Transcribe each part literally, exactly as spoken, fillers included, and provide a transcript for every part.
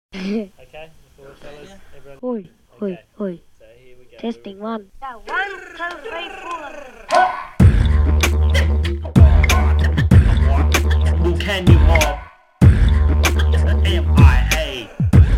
Okay, before fellas, everyone. Oi, oi, Okay, oi. so here we go. Testing one. One, two, three, four. Who can you mob? M I A.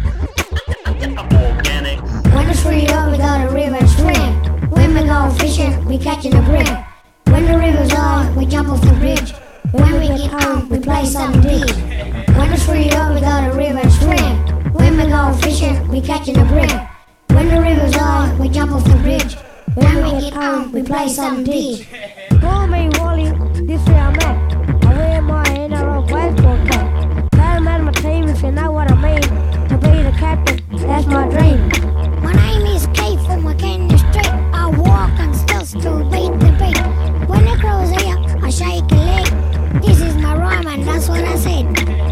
Organics. When it's free up, we got a river and swim. When we go fishing, we catching a brim. When the river's low, we jump off the bridge. When we get home, we play some D. When it's free up, we got a river and swim. When we go fishing, we catching a brim. When the river's low, we jump off the bridge. When we get home, we play some D. Call me Wally, this way I'm at. I wear my N R L baseball cap. Tell man my team if you know what I mean. To be the captain, that's my dream. My name is Kate from McKenna Street. I walk and still still beat the beat. When the crow's here, I shake a leg. This is my rhyme and that's what I said.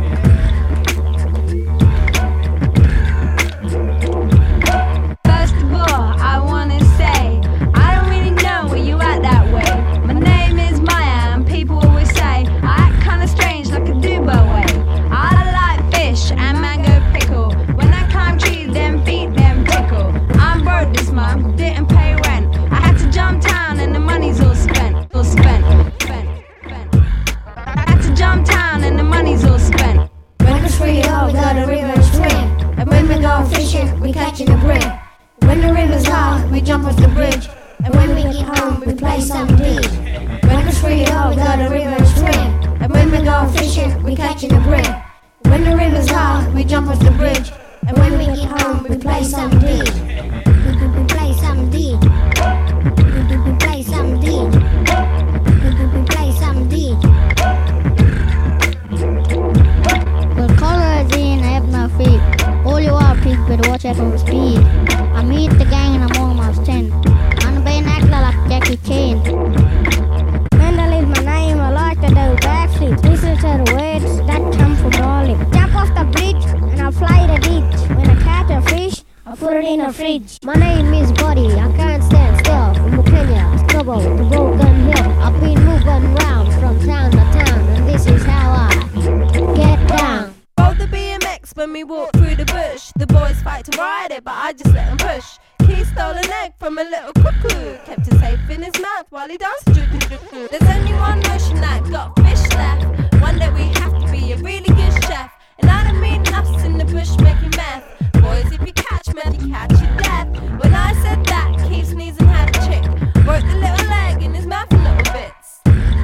First of all, I wanna say I don't really know where you at that way. My name is Maya and people always say I act kinda strange like a Dubo way. I like fish and mango pickle. When I climb trees, them feet them tickle. I'm broke this month, didn't pay rent. I had to jump town and the money's all spent, all spent, spent, spent. I had to jump town and the money's all spent. When it's free up, we got a river and swim. And when we go fishing, we catching a brim. When the river's low, we jump off the bridge. And when we get home, we play some D. When it's free up, we got a river and swim. And when we go fishing, we catching a brim. When the river's low, we jump off the bridge. And when we get home, we play some D. We, we, we play some D. We, we, we play some D. We, we, we play some D. But color is in, I have no feet. All you are, please better watch out for speed. I meet the gang and I'm almost ten. I'm being actor like Jackie Chan. Mendel is my name, I like to do backflips. Listen to the words that come from rolling. Jump off the bridge and I'll fly the ditch. When I catch a fish, I put it in a fridge. My name is Buddy, I can't stand still. From Kenya, Scubbo to Broken Hill. I've been moving round from town to town, and this is how I get down. Rode the B M X when we walked through the bush. The boys fight to ride it, but I just let them push. Keith stole an egg from a little cuckoo. Kept it safe in his mouth while he danced. There's only one notion that got fish left. One day we have to be a really good chef. And I don't mean us in the bush making meth. Boys, if you catch me, you catch your death. When I said that, Keith sneezing had a chick. Broke the little leg in his mouth in little bits.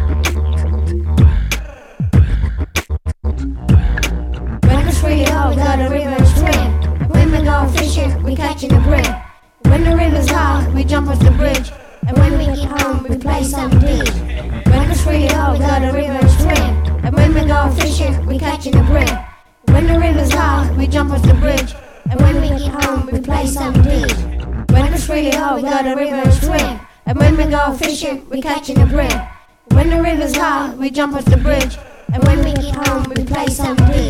When it's free up, we got a river and swim. When we go fishing, we catching a brim. When the river's low, we jump off the bridge. And when we get home, we play some D. When it's free up, we got a river and swim. And when we go fishing, we catching a brim. When the river's low, we jump off the bridge. And when we get home, we play some D. When it's free up, we got a river and swim. And when we go fishing, we catching a brim. When the river's low, we jump off the bridge. And when we get home, we play some D.